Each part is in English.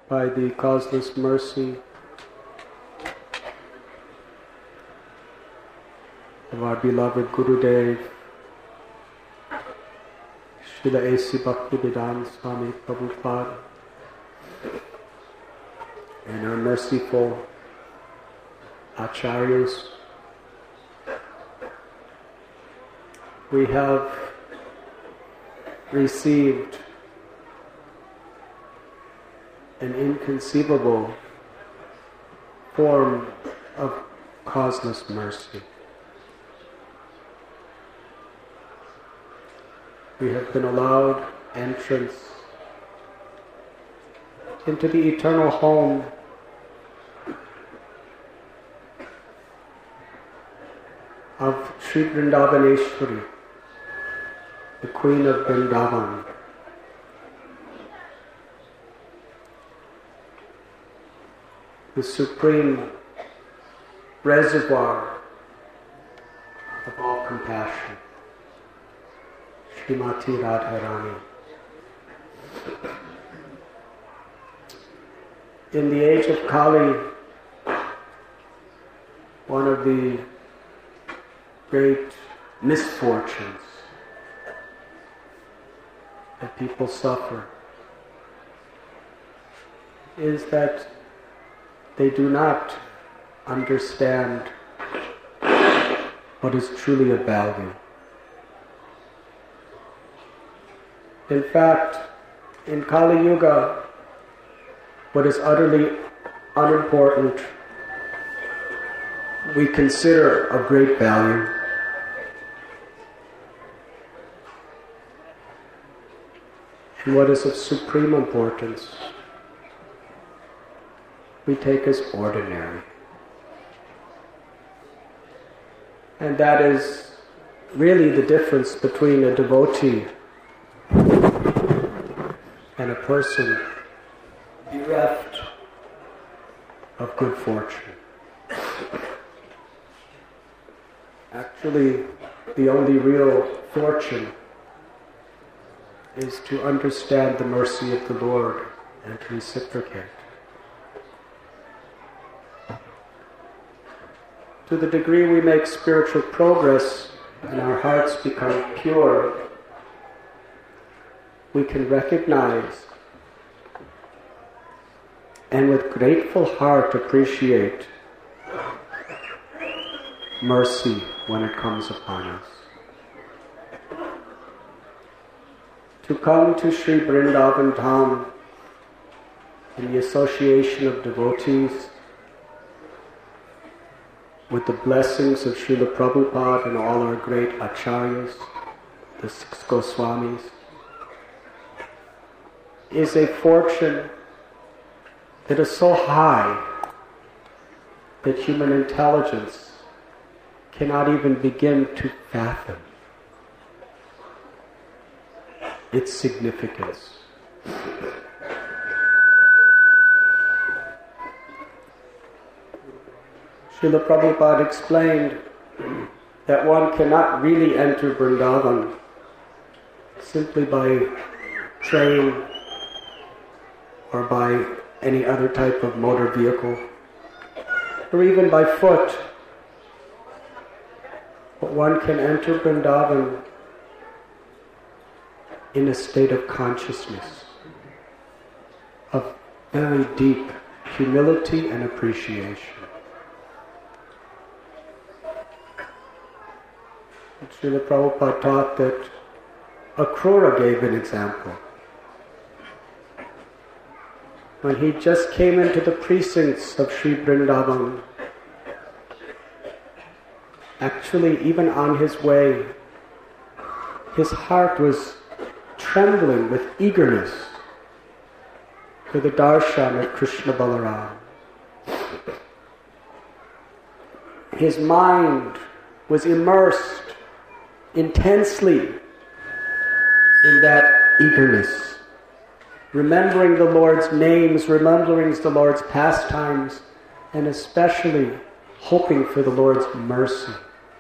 by the causeless mercy of our beloved Gurudev, Srila A.C. Bhaktivedanta Swami Prabhupada, and our merciful Acharyas, we have received an inconceivable form of causeless mercy. We have been allowed entrance into the eternal home of Sri Vrindavaneshwari, the Queen of Vrindavan. The supreme reservoir of all compassion, Srimati Radharani. In the age of Kali, one of the great misfortunes that people suffer is that they do not understand what is truly of value. In fact, in Kali Yuga, what is utterly unimportant, we consider of great value. And what is of supreme importance, we take as ordinary. And that is really the difference between a devotee and a person bereft of good fortune. Actually, the only real fortune is to understand the mercy of the Lord and to reciprocate. To the degree we make spiritual progress and our hearts become pure, we can recognize and with grateful heart appreciate mercy when it comes upon us. To come to Sri Vrindavan Dham in the association of devotees with the blessings of Srila Prabhupada and all our great Acharyas, the 6 Goswamis, is a fortune that is so high that human intelligence cannot even begin to fathom its significance. Srila Prabhupada explained that one cannot really enter Vrindavan simply by train or by any other type of motor vehicle, or even by foot. But one can enter Vrindavan in a state of consciousness, of very deep humility and appreciation. And Srila Prabhupada taught that Akrura gave an example. When he just came into the precincts of Sri Vrindavan, actually even on his way, his heart was trembling with eagerness for the darshan of Krishna Balaram. His mind was immersed intensely in that eagerness, remembering the Lord's names, remembering the Lord's pastimes, and especially hoping for the Lord's mercy.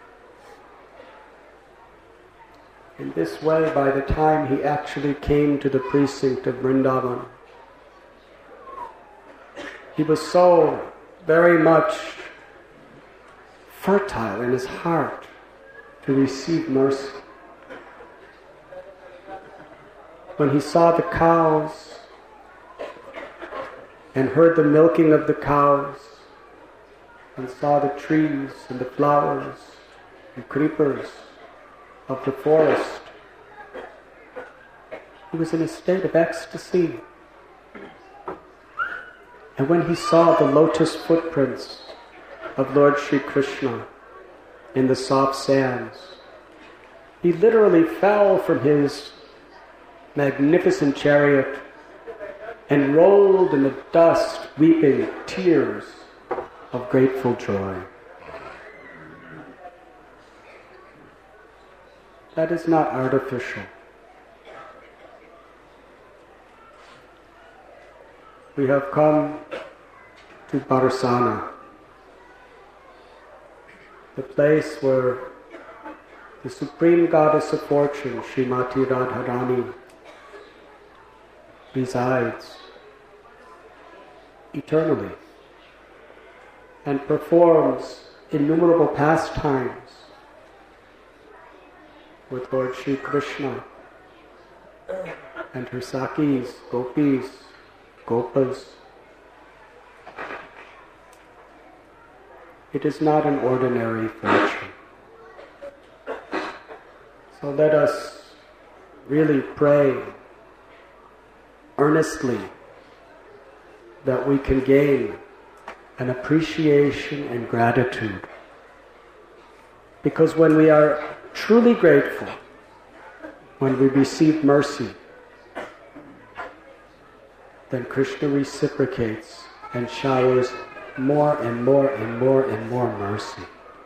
In this way, by the time he actually came to the precinct of Vrindavan, He was so very much fertile in his heart to receive mercy. When he saw the cows and heard the milking of the cows and saw the trees and the flowers and creepers of the forest, he was in a state of ecstasy. And when he saw the lotus footprints of Lord Sri Krishna in the soft sands, he literally fell from his magnificent chariot and rolled in the dust, weeping tears of grateful joy. That is not artificial. We have come to Barsana, the place where the Supreme Goddess of Fortune, Srimati Radharani, resides eternally and performs innumerable pastimes with Lord Sri Krishna and her Sakis, Gopis, Gopas. It is not an ordinary fortune. So let us really pray earnestly that we can gain an appreciation and gratitude. Because when we are truly grateful, when we receive mercy, then Krishna reciprocates and showers more and more and more and more mercy.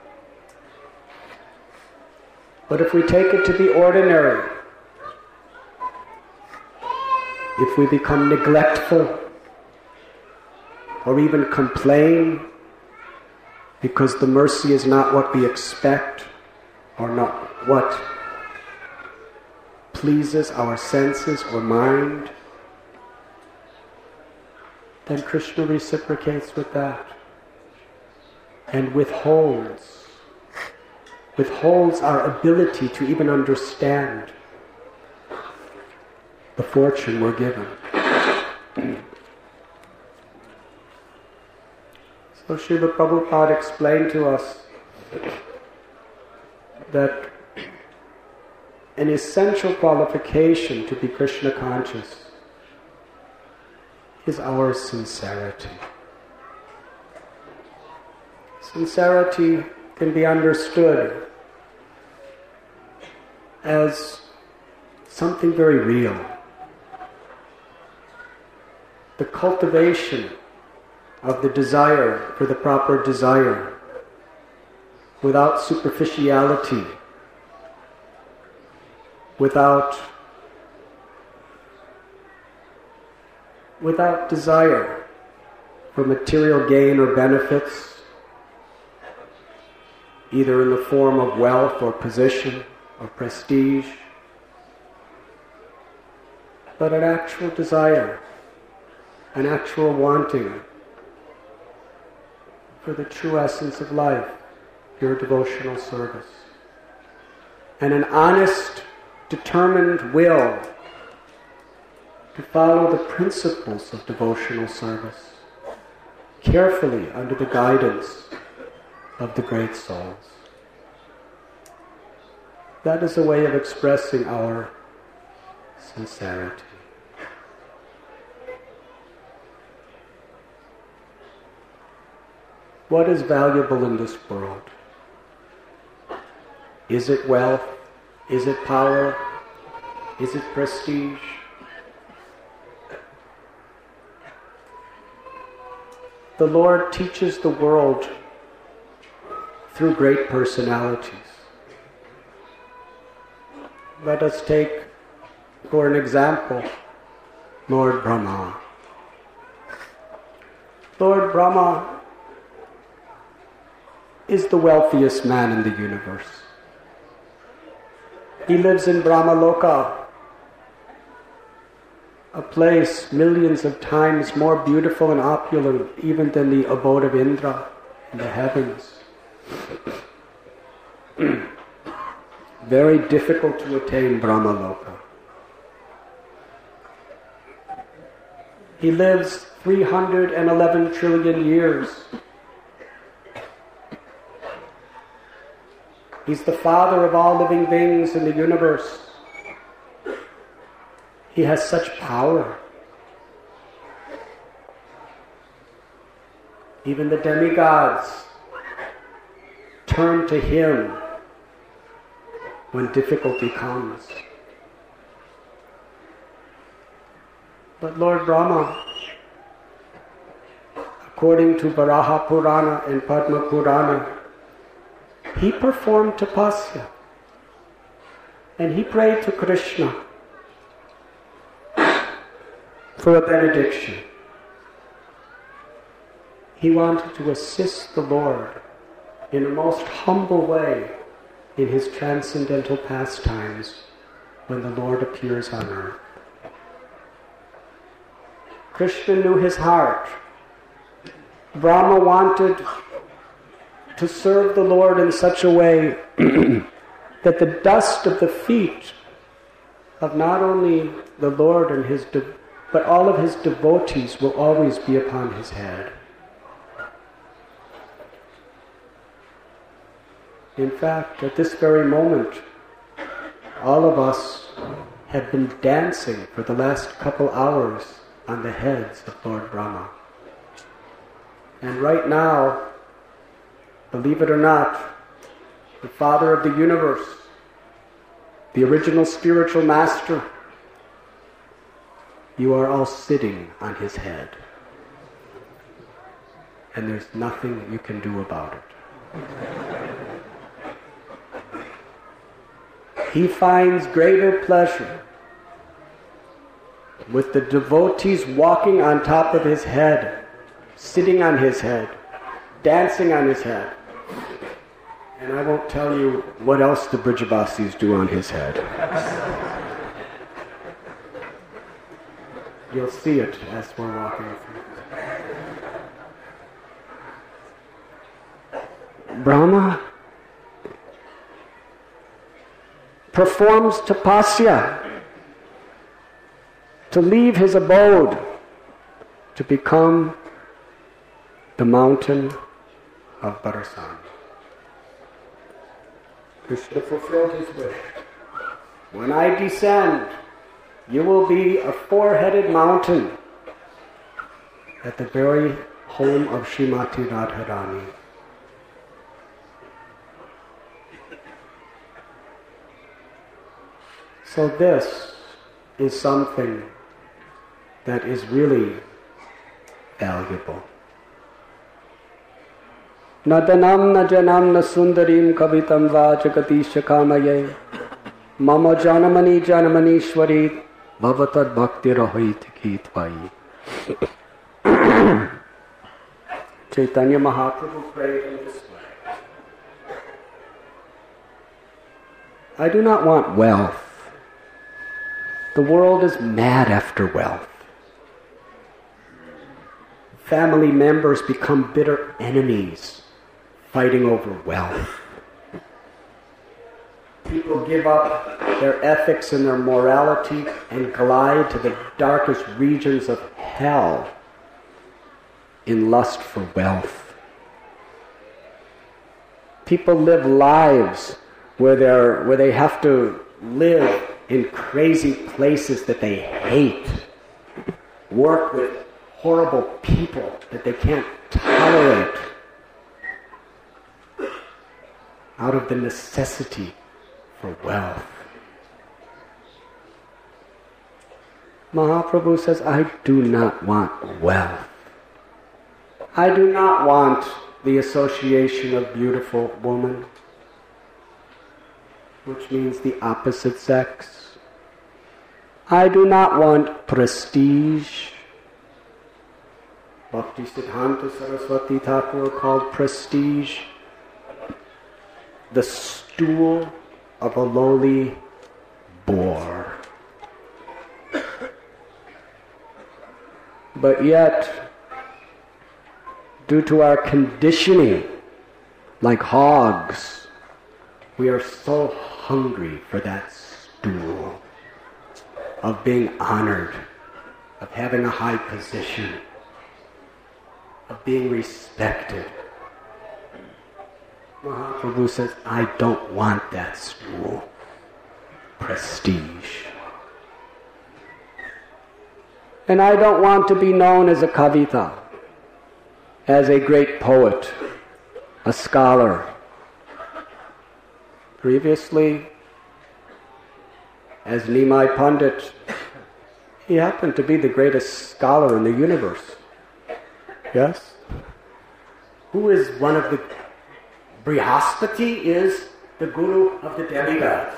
But if we take it to be ordinary, if we become neglectful or even complain because the mercy is not what we expect or not what pleases our senses or mind, then Krishna reciprocates with that and withholds our ability to even understand the fortune we're given. So Srila Prabhupada explained to us that an essential qualification to be Krishna conscious is our sincerity. Sincerity can be understood as something very real. The cultivation of the desire for the proper desire without superficiality, without desire for material gain or benefits, either in the form of wealth or position or prestige, but an actual desire, an actual wanting for the true essence of life, pure devotional service, and an honest, determined will to follow the principles of devotional service carefully under the guidance of the great souls. That is a way of expressing our sincerity. What is valuable in this world? Is it wealth? Is it power? Is it prestige? The Lord teaches the world through great personalities. Let us take, for an example, Lord Brahma. Lord Brahma is the wealthiest man in the universe. He lives in Brahmaloka. a place millions of times more beautiful and opulent even than the abode of Indra in the heavens. Very difficult to attain Brahmaloka. He lives 311 trillion years. He's the father of all living beings in the universe. He has such power. Even the demigods turn to him when difficulty comes. But Lord Brahma, according to Varaha Purana and Padma Purana, he performed tapasya and he prayed to Krishna for a benediction. He wanted to assist the Lord in a most humble way in his transcendental pastimes when the Lord appears on earth. Krishna knew his heart. Brahma wanted to serve the Lord in such a way that the dust of the feet of not only the Lord and but all of his devotees will always be upon his head. In fact, at this very moment, all of us have been dancing for the last couple hours on the heads of Lord Brahma. And right now, believe it or not, the Father of the universe, the original spiritual master, you are all sitting on his head. And there's nothing you can do about it. He finds greater pleasure with the devotees walking on top of his head, sitting on his head, dancing on his head. And I won't tell you what else the Brijavasis do on his head. You'll see it as we're walking through. Brahma performs tapasya to leave his abode to become the mountain of Barasan. Krishna fulfilled his wish. When I descend, you will be a four-headed mountain at the very home of Srimati Radharani. So this is something that is really valuable. Nadanam na janam na sundarim kavitam vajagati shakamaye mama janamani janamanishwari bhavatad bhakti rahit kitvayi. Chaitanya Mahaprabhu prayed in this way. I do not want wealth. The world is mad after wealth. Family members become bitter enemies, fighting over wealth. People give up their ethics and their morality and glide to the darkest regions of hell in lust for wealth. People live lives where they have to live in crazy places that they hate, work with horrible people that they can't tolerate, out of the necessity for wealth. Mahaprabhu says, I do not want wealth. I do not want the association of beautiful women, which means the opposite sex. I do not want prestige. Bhakti Siddhanta Saraswati Thakur called prestige the stool of a lowly boar. But yet, due to our conditioning, like hogs, we are so hungry for that stool of being honored, of having a high position, of being respected. Mahaprabhu says, I don't want that stool. Prestige. And I don't want to be known as a kavita, as a great poet, a scholar. Previously, as Nimai Pandit, he happened to be the greatest scholar in the universe. Yes? Who is one of the... Brihaspati is the guru of the demigods.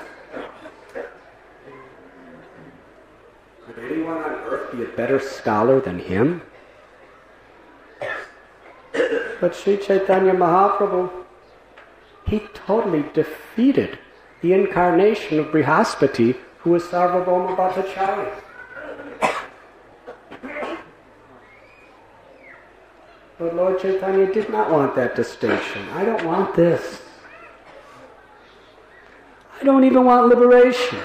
Could anyone on earth be a better scholar than him? But Sri Chaitanya Mahaprabhu, he totally defeated the incarnation of Brihaspati, who was Sarvabhauma Bhattacharya. But Lord Chaitanya did not want that distinction. I don't want this. I don't even want liberation.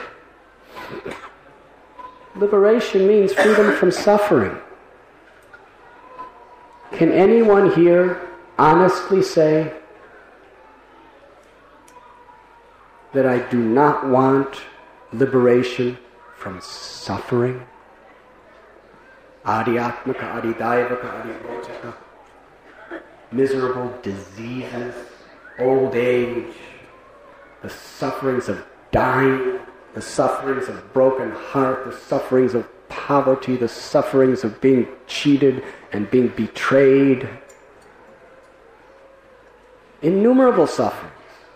Liberation means freedom from suffering. Can anyone here honestly say that I do not want liberation from suffering? Adhyatmaka, adhidaivaka, adhibhotaka. Miserable diseases, old age, the sufferings of dying, the sufferings of broken heart, the sufferings of poverty, the sufferings of being cheated and being betrayed. Innumerable sufferings.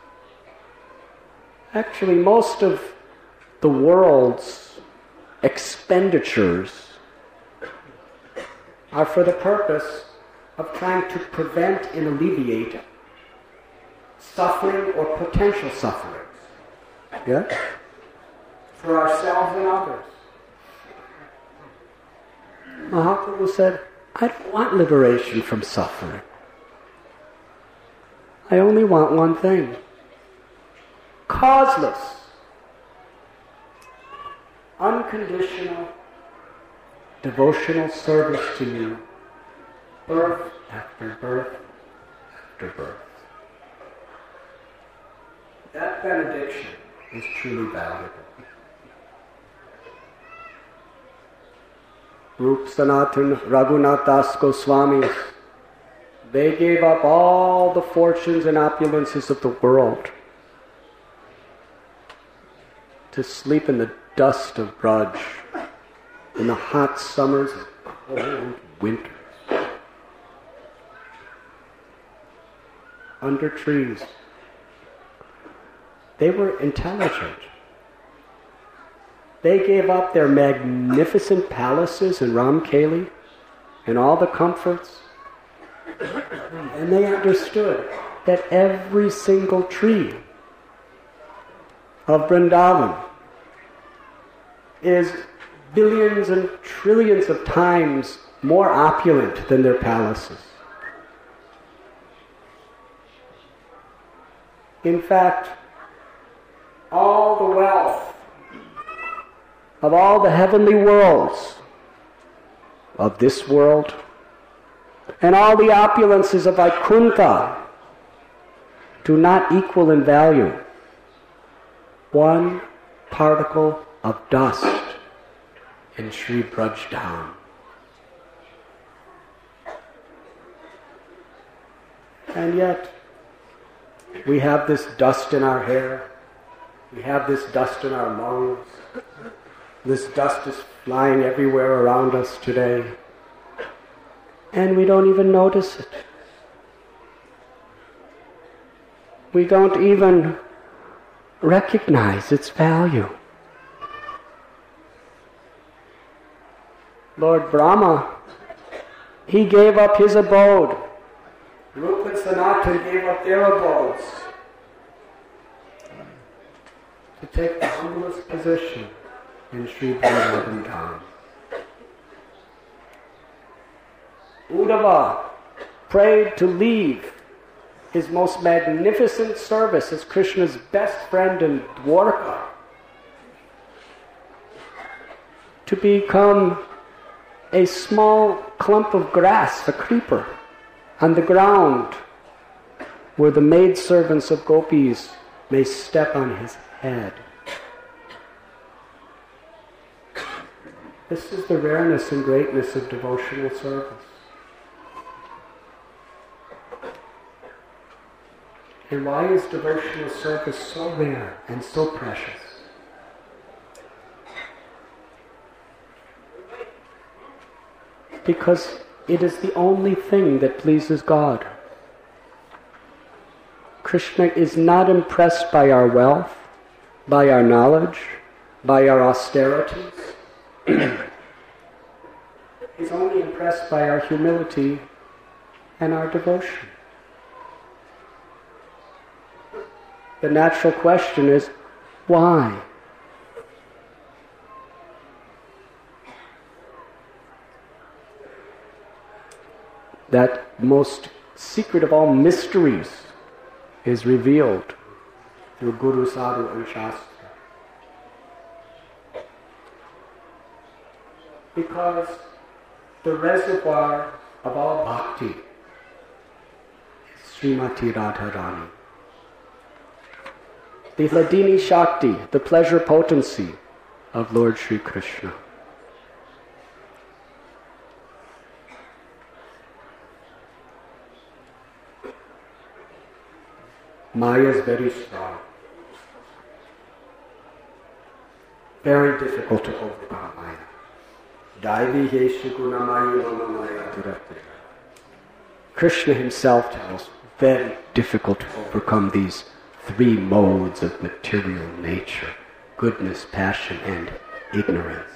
Actually, most of the world's expenditures are for the purpose of trying to prevent and alleviate suffering or potential sufferings. Yeah? For ourselves and others. Mahaprabhu said, I don't want liberation from suffering. I only want one thing. Causeless, unconditional, devotional service to you. Birth after birth after birth. That benediction is truly valuable. Rup Sanatan Raghunath Das Goswamis, they gave up all the fortunes and opulences of the world to sleep in the dust of Braj in the hot summers and cold winters. Under trees. They were intelligent. They gave up their magnificent palaces in Ramkeli and all the comforts, and they understood that every single tree of Vrindavan is billions and trillions of times more opulent than their palaces. In fact, all the wealth of all the heavenly worlds of this world and all the opulences of Vaikuntha do not equal in value one particle of dust in Sri Braj Dham. And yet, we have this dust in our hair. We have this dust in our lungs. This dust is flying everywhere around us today. And we don't even notice it. We don't even recognize its value. Lord Brahma, he gave up his abode. Rupa and Sanatan gave up their abodes to take the humblest position in Sri Vrindavan Dham. Uddhava prayed to leave his most magnificent service as Krishna's best friend in Dwarka to become a small clump of grass, a creeper, on the ground where the maidservants of gopis may step on his head. This is the rareness and greatness of devotional service. And why is devotional service so rare and so precious? Because it is the only thing that pleases God. Krishna is not impressed by our wealth, by our knowledge, by our austerities. He's only impressed by our humility and our devotion. The natural question is, why? That most secret of all mysteries is revealed through Guru, Sadhu and Shastra. Because the reservoir of all bhakti is Srimati Radharani. The Hladini Shakti, the pleasure potency of Lord Sri Krishna. Maya is very strong. Very difficult to overcome Maya. Krishna himself tells, very difficult to overcome these three modes of material nature: goodness, passion, and ignorance.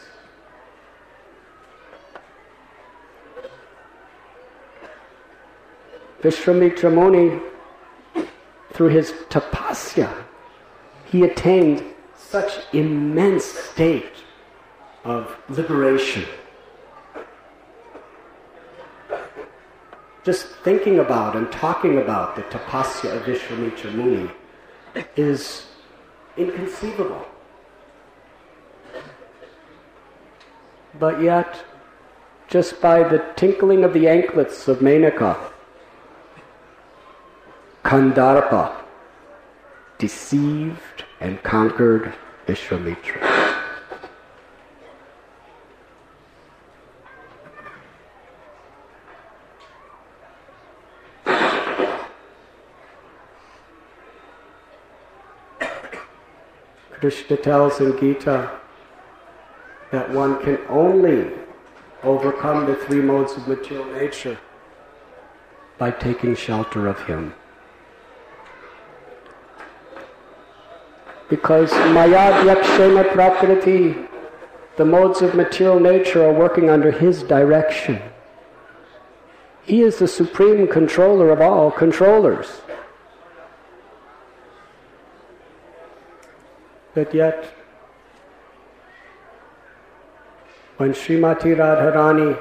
Vishwamitra Muni, through his tapasya, he attained such immense state of liberation. Just thinking about and talking about the tapasya of Vishwamitra Muni is inconceivable. But yet, just by the tinkling of the anklets of Menaka, Kandarpa deceived and conquered Vishwamitra. Krishna tells in Gita that one can only overcome the three modes of material nature by taking shelter of him. Because maya yakshena prakriti, the modes of material nature are working under his direction. He is the supreme controller of all controllers. But yet, when Srimati Radharani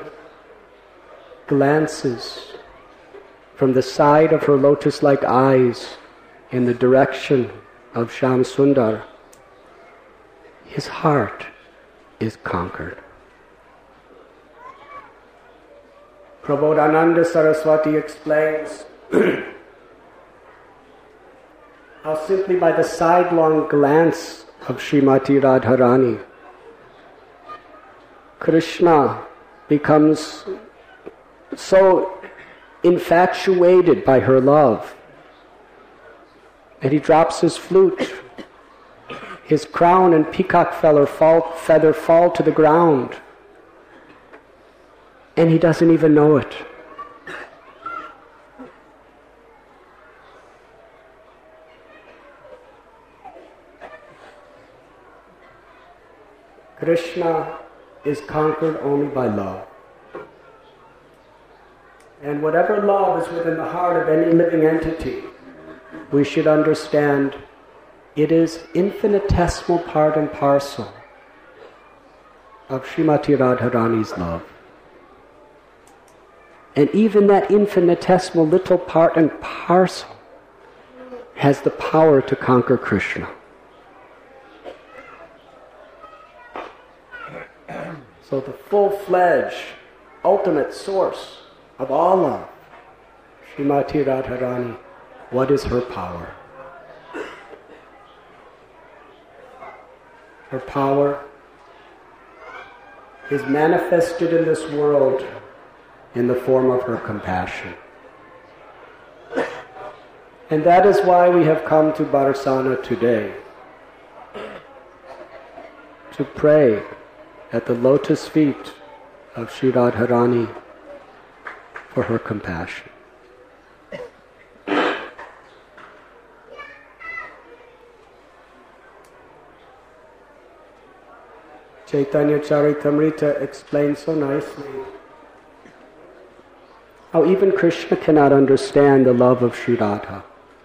glances from the side of her lotus-like eyes in the direction of Shyam Sundar, his heart is conquered. Prabodhananda Saraswati explains how simply by the sidelong glance of Srimati Radharani, Krishna becomes so infatuated by her love that he drops his flute. His crown and peacock feather fall to the ground, and he doesn't even know it. Krishna is conquered only by love. And whatever love is within the heart of any living entity, we should understand it is infinitesimal part and parcel of Srimati Radharani's love. And even that infinitesimal little part and parcel has the power to conquer Krishna. So the full-fledged, ultimate source of all love, Srimati Radharani, what is her power? Her power is manifested in this world in the form of her compassion. And that is why we have come to Barsana today, to pray at the lotus feet of Sri Radharani for her compassion. Chaitanya Charitamrita explains so nicely how even Krishna cannot understand the love of Sri Radha.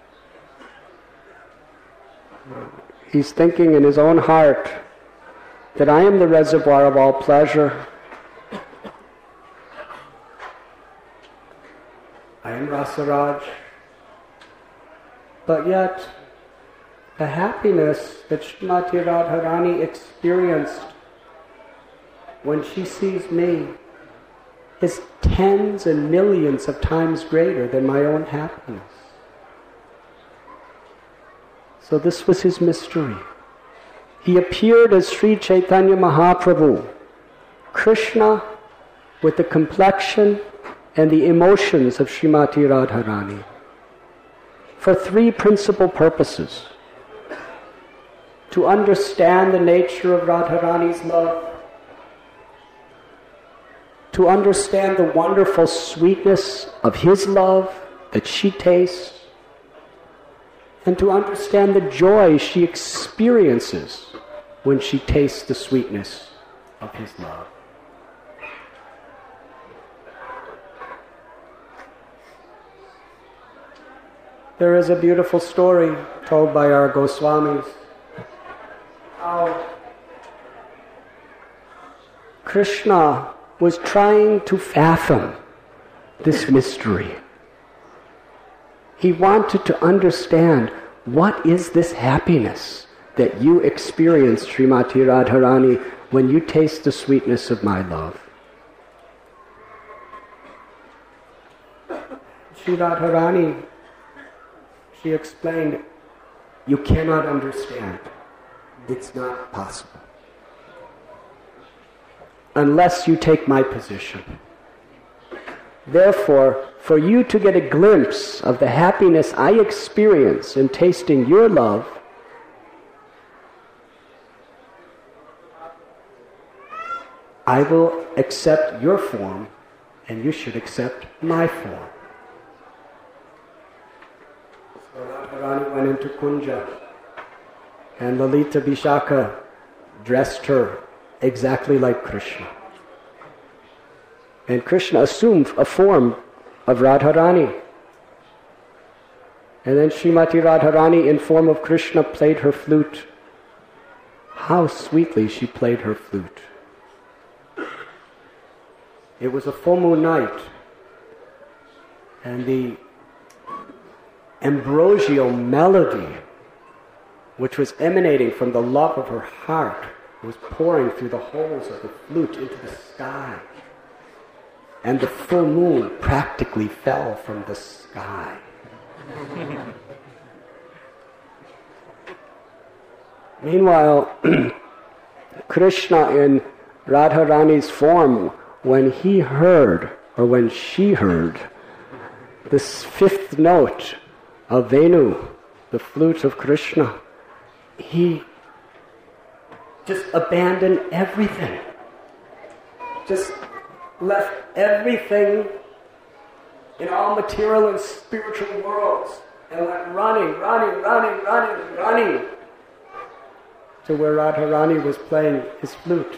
He's thinking in his own heart that I am the reservoir of all pleasure. I am Rasaraj. But yet, the happiness that Srimati Radharani experienced when she sees me is tens and millions of times greater than my own happiness. So this was his mystery. He appeared as Sri Chaitanya Mahaprabhu, Krishna with the complexion and the emotions of Srimati Radharani, for three principal purposes: to understand the nature of Radharani's love, to understand the wonderful sweetness of his love that she tastes, and to understand the joy she experiences when she tastes the sweetness of his love. There is a beautiful story told by our Goswamis how Krishna was trying to fathom this mystery. He wanted to understand, what is this happiness that you experience, Srimati Radharani, when you taste the sweetness of my love? Sri Radharani, she explained, you cannot understand. It's not possible. Unless you take my position. Therefore, for you to get a glimpse of the happiness I experience in tasting your love, I will accept your form, and you should accept my form. So Radharani went into Kunja, and Lalita Vishaka dressed her exactly like Krishna. And Krishna assumed a form of Radharani. And then Srimati Radharani, in form of Krishna, played her flute. How sweetly she played her flute. It was a full moon night, and the ambrosial melody which was emanating from the love of her heart was pouring through the holes of the flute into the sky. And the full moon practically fell from the sky. Meanwhile, Krishna in Radharani's form, when he heard, or when she heard, this fifth note of Venu, the flute of Krishna, he just abandoned everything. Just left everything in all material and spiritual worlds and went running to where Radharani was playing his flute.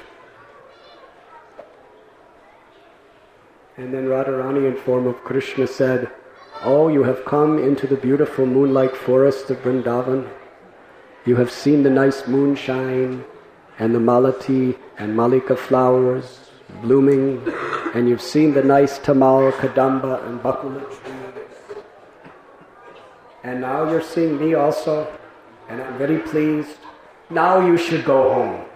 And then Radharani, in form of Krishna, said, "Oh, you have come into the beautiful moonlight forest of Vrindavan. You have seen the nice moonshine and the malati and malika flowers blooming And you've seen the nice Tamal, Kadamba, and Bakula trees. And now you're seeing me also, and I'm very pleased. Now you should go home.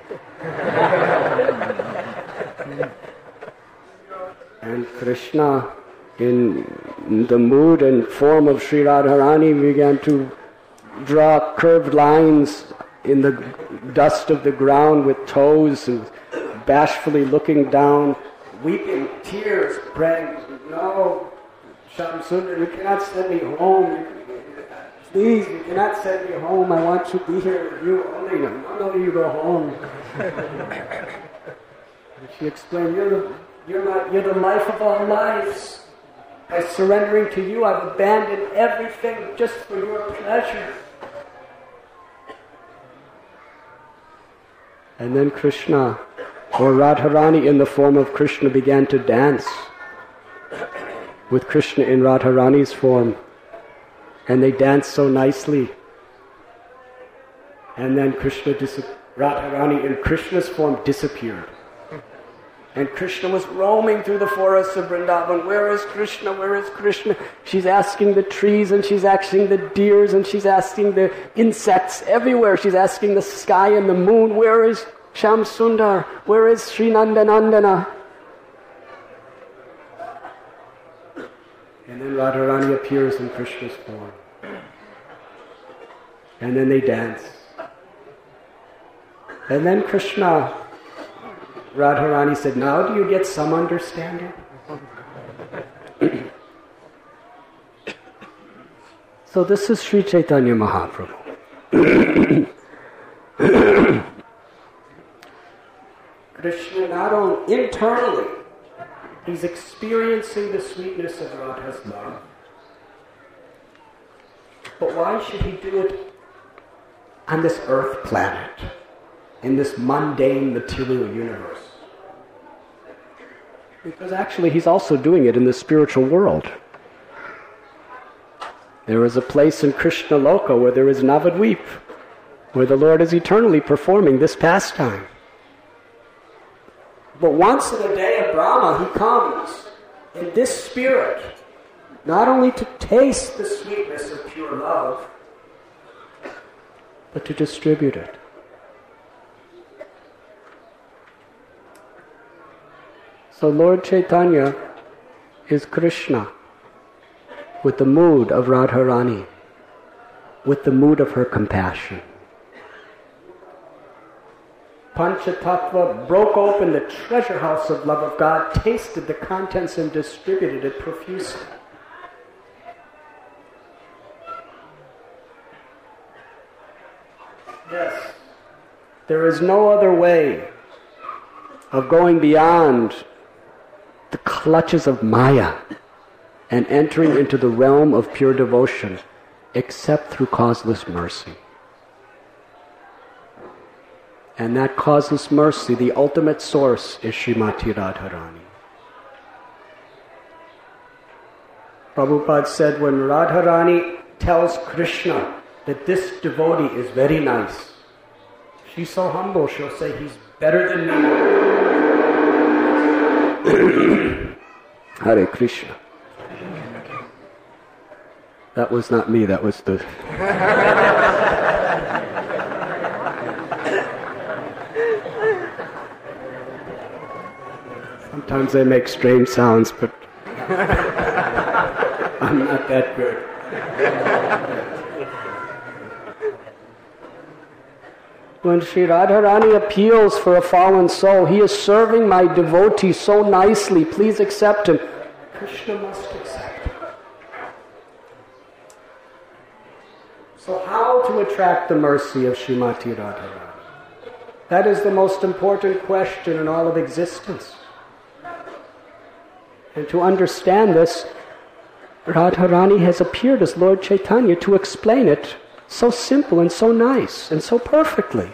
And Krishna, in the mood and form of Sri Radharani, began to draw curved lines in the dust of the ground with toes and bashfully looking down, weeping, tears, praying, "No, Shamsundar, you cannot send me home. Please, you cannot send me home. I want to be here with you only. No, you go home." And she explained, you're the life of all lives. By surrendering to you, I've abandoned everything just for your pleasure. And then Krishna, or Radharani in the form of Krishna, began to dance with Krishna in Radharani's form. And they danced so nicely. And then Radharani in Krishna's form disappeared. And Krishna was roaming through the forests of Vrindavan. Where is Krishna? Where is Krishna? She's asking the trees, and she's asking the deers, and she's asking the insects everywhere. She's asking the sky and the moon, where is Shamsundar? Where is Sri Nandanandana? And then Radharani appears in Krishna's form. And then they dance. And then Radharani said, "Now do you get some understanding?" So this is Sri Chaitanya Mahaprabhu. Krishna not only internally, he's experiencing the sweetness of Radha's love. But why should he do it on this earth planet, in this mundane material universe? Because actually he's also doing it in the spiritual world. There is a place in Krishna Loka where there is Navadvip, where the Lord is eternally performing this pastime. But once in a day of Brahma, he comes in this spirit, not only to taste the sweetness of pure love, but to distribute it. So Lord Chaitanya is Krishna with the mood of Radharani, with the mood of her compassion. Panchatattva broke open the treasure house of love of God, tasted the contents and distributed it profusely. Yes, there is no other way of going beyond the clutches of Maya and entering into the realm of pure devotion except through causeless mercy. And that causeless mercy, the ultimate source, is Srimati Radharani. Prabhupada said when Radharani tells Krishna that this devotee is very nice, she's so humble, she'll say, he's better than me. Hare Krishna. That was not me, that was the... Sometimes they make strange sounds, but I'm not that good. When Sri Radharani appeals for a fallen soul, he is serving my devotee so nicely, please accept him. Krishna must accept him. So how to attract the mercy of Srimati Radharani? That is the most important question in all of existence. And to understand this, Radharani has appeared as Lord Chaitanya to explain it so simple and so nice and so perfectly.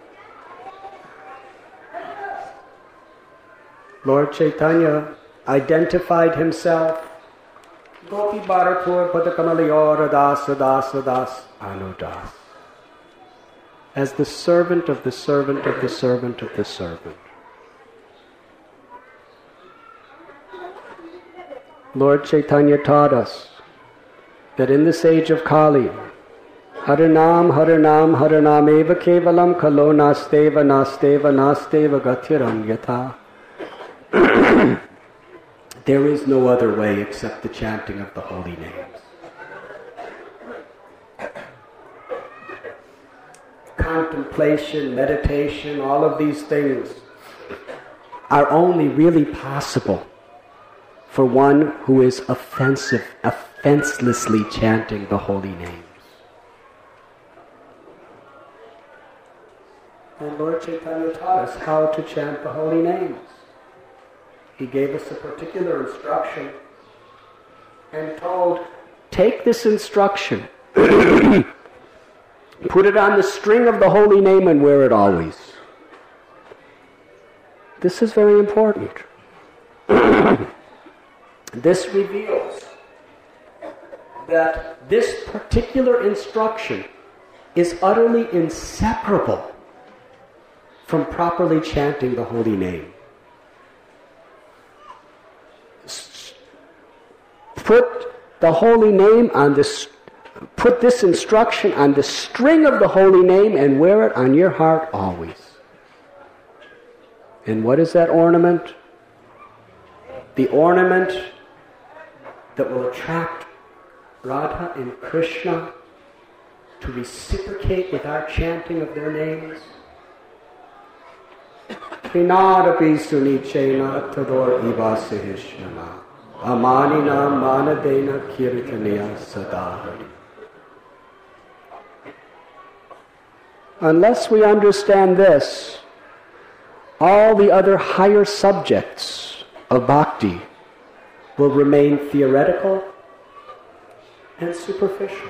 Lord Chaitanya identified himself, Gopi Bharapur Padakamalayora Das Das Das Anudas, as the servant of the servant of the servant of the servant. Lord Chaitanya taught us that in this age of Kali, Harinam, Harinam, Harinameva Kevalam Kalo Nasteva Nasteva Nasteva Gathiram Yatha. There is no other way except the chanting of the holy names. Contemplation, meditation, all of these things are only really possible for one who is offenselessly chanting the holy names. And Lord Chaitanya taught us how to chant the holy names. He gave us a particular instruction and told, take this instruction, put it on the string of the holy name and wear it always. This is very important. This reveals that this particular instruction is utterly inseparable from properly chanting the holy name. Put the holy name on this. Put this instruction on the string of the holy name and wear it on your heart always. And what is that ornament? The ornament that will attract Radha and Krishna to reciprocate with our chanting of their names. Trinadapi sunichena tador ivasihishnana amanina manadena kirtaniya sadahari. Unless we understand this, all the other higher subjects of bhakti will remain theoretical and superficial.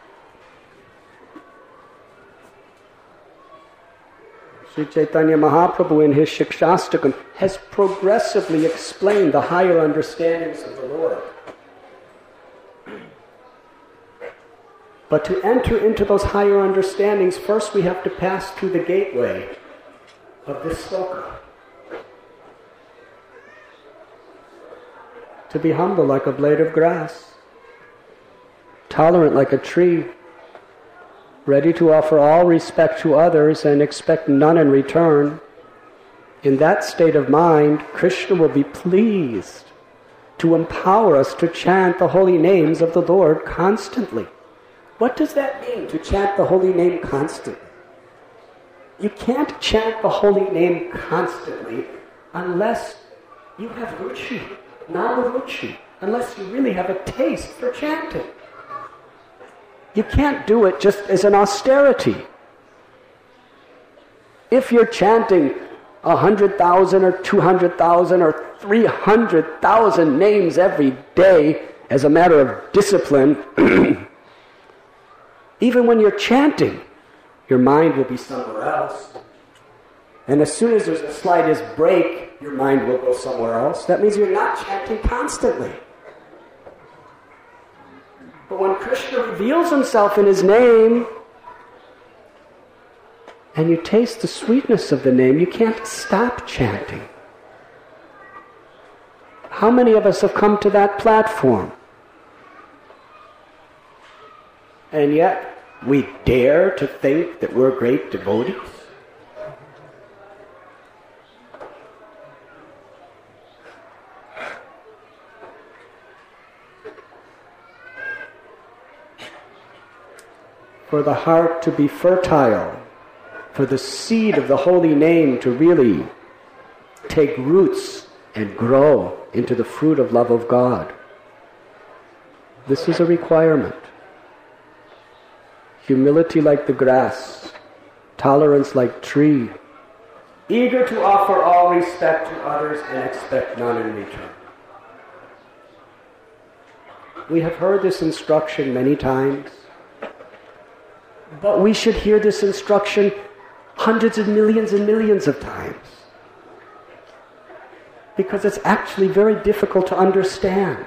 Sri Chaitanya Mahaprabhu in his Shikshastakam has progressively explained the higher understandings of the Lord. But to enter into those higher understandings, first we have to pass through the gateway of this sloka. To be humble like a blade of grass, tolerant like a tree, ready to offer all respect to others and expect none in return. In that state of mind, Krishna will be pleased to empower us to chant the holy names of the Lord constantly. What does that mean, to chant the holy name constantly? You can't chant the holy name constantly unless you have ruchi, namaruchi, unless you really have a taste for chanting. You can't do it just as an austerity. If you're chanting 100,000 or 200,000 or 300,000 names every day as a matter of discipline, even when you're chanting, your mind will be somewhere else. And as soon as there's the slightest break, your mind will go somewhere else. That means you're not chanting constantly. But when Krishna reveals himself in his name, and you taste the sweetness of the name, you can't stop chanting. How many of us have come to that platform? And yet, we dare to think that we're great devotees? For the heart to be fertile, for the seed of the holy name to really take roots and grow into the fruit of love of God. This is a requirement. Humility like the grass, tolerance like tree, eager to offer all respect to others and expect none in return. We have heard this instruction many times, but we should hear this instruction hundreds of millions and millions of times, because it's actually very difficult to understand.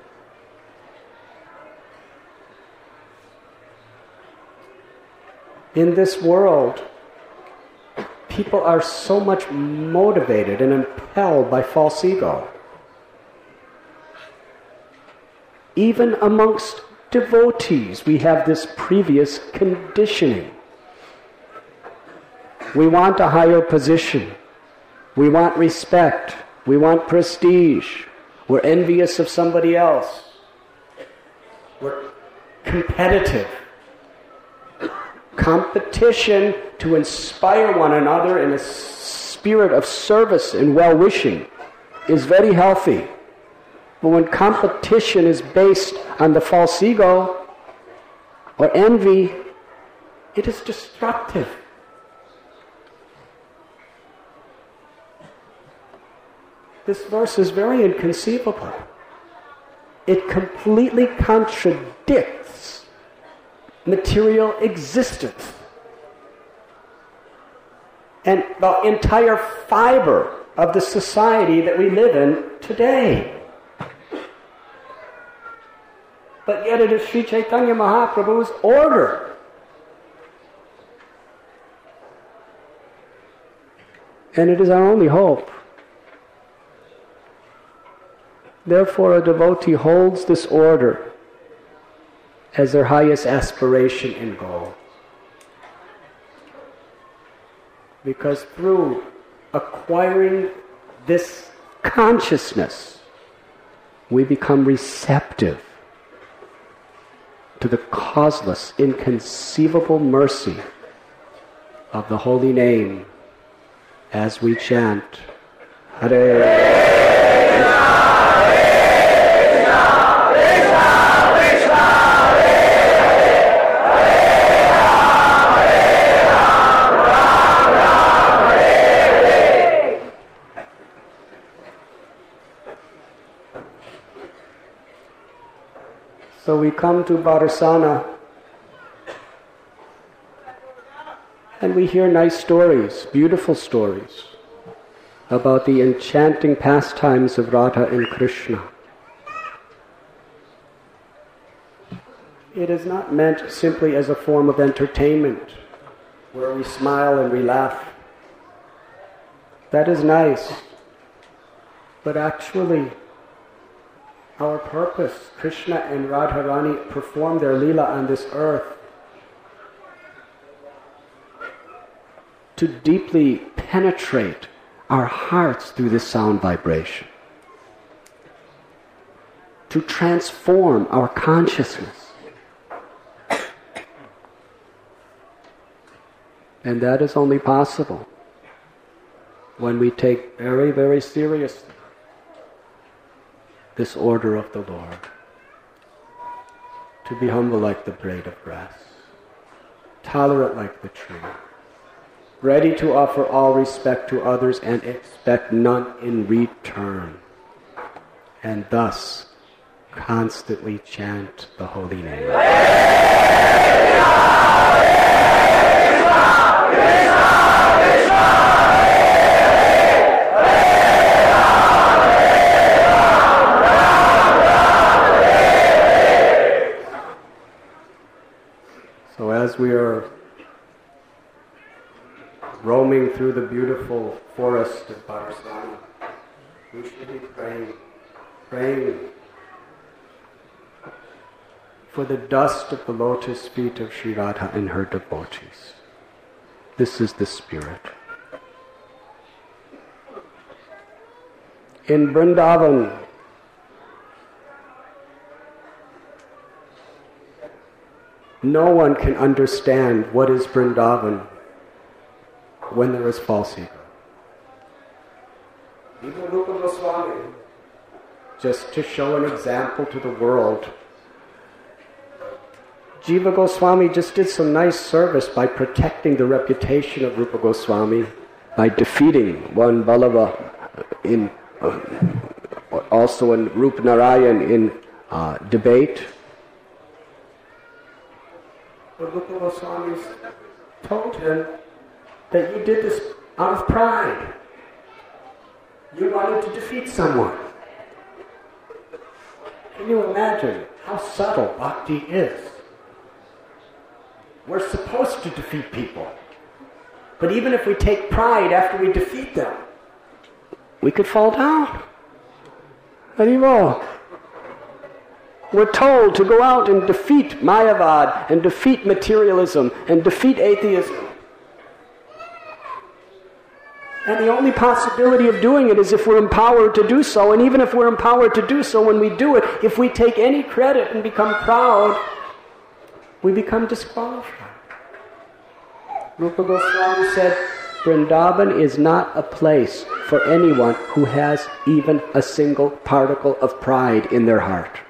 In this world, people are so much motivated and impelled by false ego. Even amongst devotees, we have this previous conditioning. We want a higher position. We want respect. We want prestige. We're envious of somebody else. We're competitive. Competition to inspire one another in a spirit of service and well-wishing is very healthy. But when competition is based on the false ego or envy, it is destructive. This verse is very inconceivable. It completely contradicts material existence. And the entire fiber of the society that we live in today. But yet it is Sri Chaitanya Mahaprabhu's order. And it is our only hope. Therefore, a devotee holds this order as their highest aspiration and goal. Because through acquiring this consciousness, we become receptive to the causeless, inconceivable mercy of the holy name as we chant Hare So we come to Barsana and we hear nice stories, beautiful stories about the enchanting pastimes of Radha and Krishna. It is not meant simply as a form of entertainment where we smile and we laugh. That is nice. But actually, our purpose, Krishna and Radharani perform their Leela on this earth to deeply penetrate our hearts through this sound vibration, to transform our consciousness. And that is only possible when we take very, very seriously this order of the Lord, to be humble like the blade of grass, tolerant like the tree, ready to offer all respect to others and expect none in return, and thus constantly chant the holy name. So as we are roaming through the beautiful forest of Barsana, we should be praying for the dust of the lotus feet of Sri Radha and her devotees. This is the spirit. In Vrindavan, no one can understand what is Vrindavan when there is false ego. Even Rupa Goswami, just to show an example to the world, Jiva Goswami just did some nice service by protecting the reputation of Rupa Goswami by defeating one Vallabha in also in Rupa Narayan in debate. But Rupa Goswami told him that you did this out of pride. You wanted to defeat someone. Can you imagine how subtle bhakti is? We're supposed to defeat people. But even if we take pride after we defeat them, we could fall down. Haribol. We're told to go out and defeat Mayavad and defeat materialism and defeat atheism. And the only possibility of doing it is if we're empowered to do so. And even if we're empowered to do so, when we do it, if we take any credit and become proud, we become disqualified. Rupa Goswami said, Vrindavan is not a place for anyone who has even a single particle of pride in their heart.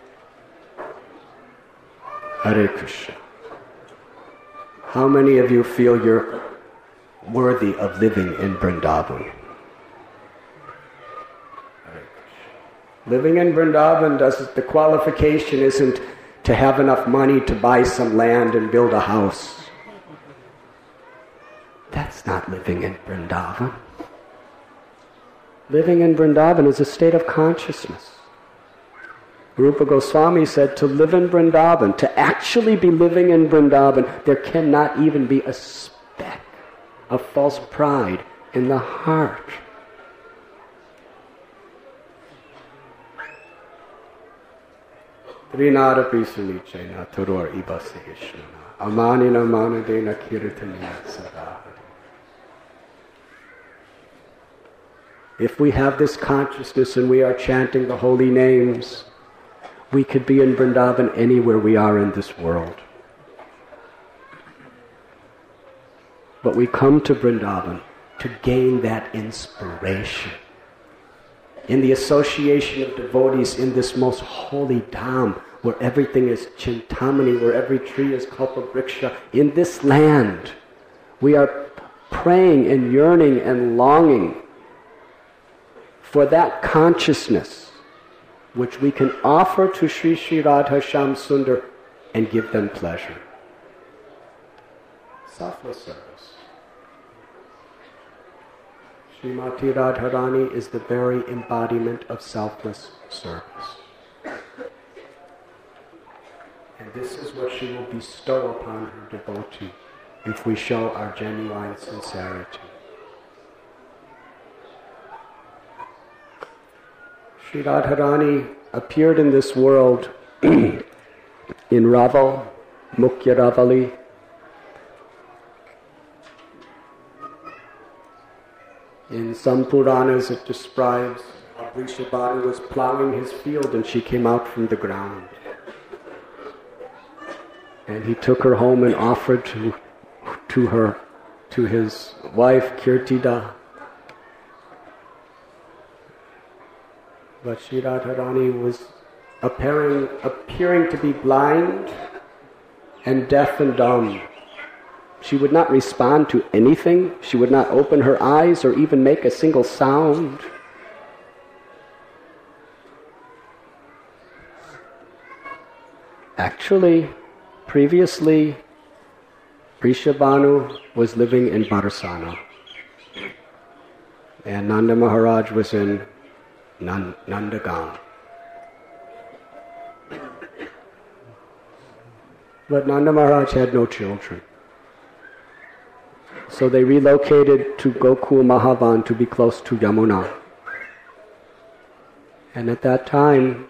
Hare Krishna. How many of you feel you're worthy of living in Vrindavan? Living in Vrindavan, the qualification isn't to have enough money to buy some land and build a house. That's not living in Vrindavan. Living in Vrindavan is a state of consciousness. Rupa Goswami said to live in Vrindavan, to actually be living in Vrindavan, there cannot even be a speck of false pride in the heart. Trinada Prisunichena Turor Ibasihishna Amanina Manadena Kirtaniya Sada. If we have this consciousness and we are chanting the holy names, we could be in Vrindavan anywhere we are in this world. But we come to Vrindavan to gain that inspiration. In the association of devotees in this most holy dham, where everything is Chintamani, where every tree is Kalpavriksha, in this land, we are praying and yearning and longing for that consciousness which we can offer to Sri Sri Radha Shyam Sundar and give them pleasure. Selfless service. Srimati Radharani is the very embodiment of selfless service. And this is what she will bestow upon her devotee if we show our genuine sincerity. Sri Radharani appeared in this world in Raval, Mukhya Ravali. In some Puranas it describes how Vrishabhanu was plowing his field and she came out from the ground. And he took her home and offered to his wife Kirtida. But Sri Radharani was appearing to be blind and deaf and dumb. She would not respond to anything. She would not open her eyes or even make a single sound. Actually, previously, Vrishabhanu was living in Barsana. And Nanda Maharaj was in Nandagam. But Nanda Maharaj had no children. So they relocated to Gokul Mahavan to be close to Yamuna. And at that time,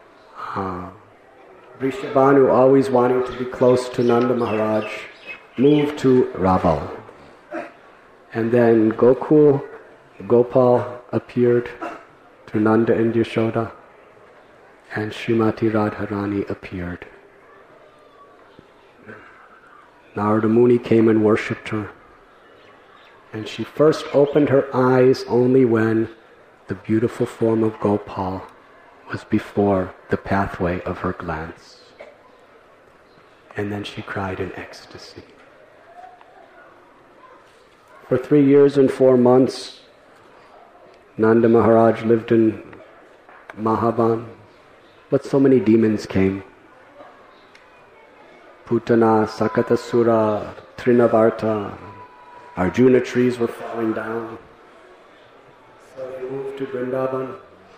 Vrishabhanu, always wanting to be close to Nanda Maharaj, moved to Raval. And then Gokul, Gopal appeared to Nanda and Yashoda, and Srimati Radharani appeared. Narada Muni came and worshipped her. And she first opened her eyes only when the beautiful form of Gopal was before the pathway of her glance. And then she cried in ecstasy. For 3 years and 4 months, Nanda Maharaj lived in Mahavan, but so many demons came. Putana, Sakatasura, Trinavarta, Arjuna trees were falling down. So they moved to Vrindavan.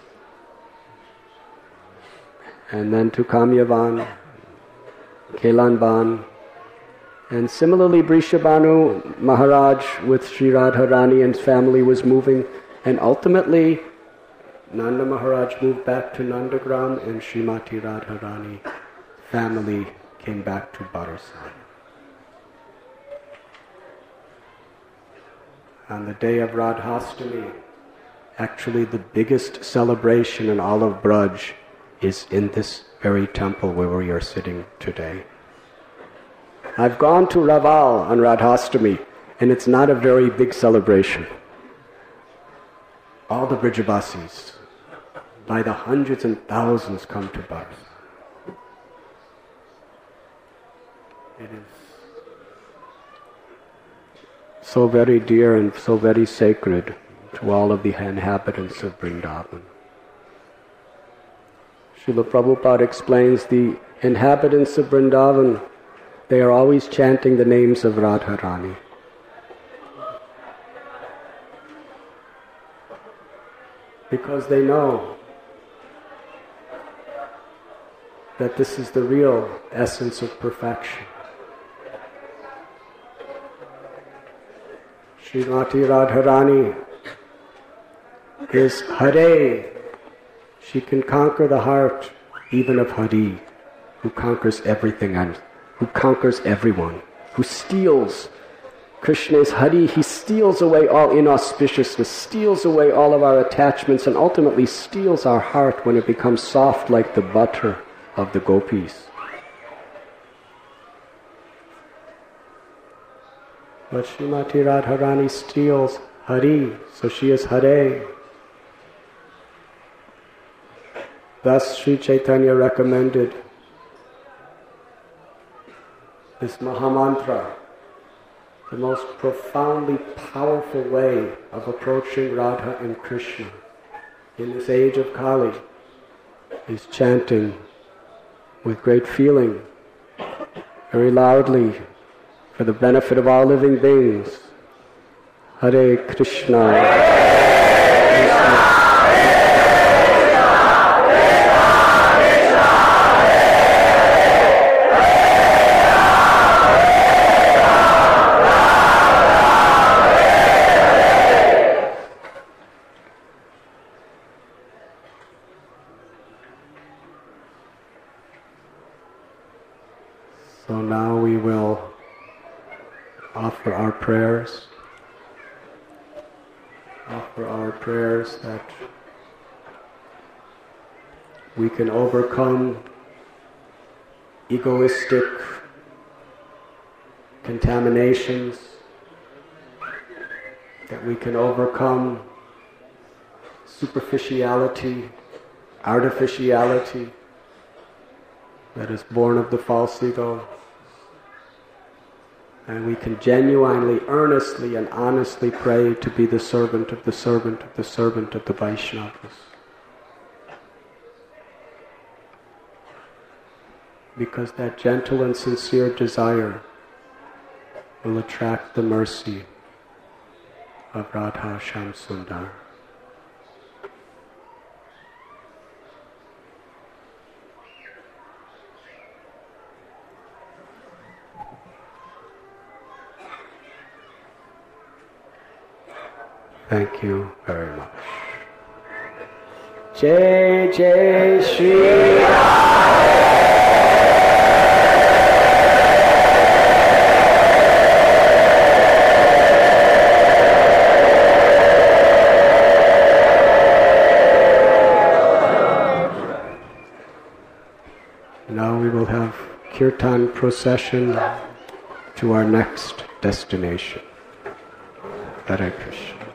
And then to Kamyavan, Kelanban. And similarly, Vrishabhanu Maharaj with Sri Radharani and his family was moving. And ultimately, Nanda Maharaj moved back to Nandagram and Srimati Radharani family came back to Barasan. On the day of Radhastami, actually the biggest celebration in all of Braj is in this very temple where we are sitting today. I've gone to Raval on Radhastami, and it's not a very big celebration. All the Brijavasis, by the hundreds and thousands, come to Barasan. It is so very dear and so very sacred to all of the inhabitants of Vrindavan. Srila Prabhupada explains the inhabitants of Vrindavan, they are always chanting the names of Radharani. Because they know that this is the real essence of perfection. Srimati Radharani is Hare. She can conquer the heart even of Hari, who conquers everything and who conquers everyone, who steals. Krishna is Hari. He steals away all inauspiciousness, steals away all of our attachments, and ultimately steals our heart when it becomes soft like the butter of the gopis. But Srimati Radharani steals Hari, so she is Hare. Thus Sri Chaitanya recommended this Mahamantra, the most profoundly powerful way of approaching Radha and Krishna in this age of Kali, is chanting with great feeling, very loudly, for the benefit of all living beings. Hare Krishna. Krishna. So now we will offer our prayers that we can overcome egoistic contaminations, that we can overcome superficiality, artificiality that is born of the false ego. And we can genuinely, earnestly, and honestly pray to be the servant of the servant of the servant of the Vaishnavas. Because that gentle and sincere desire will attract the mercy of Radha Shyamsundar. Thank you very much. Jai Jai Shri Radhe. Now we will have kirtan procession to our next destination. Hare Krishna.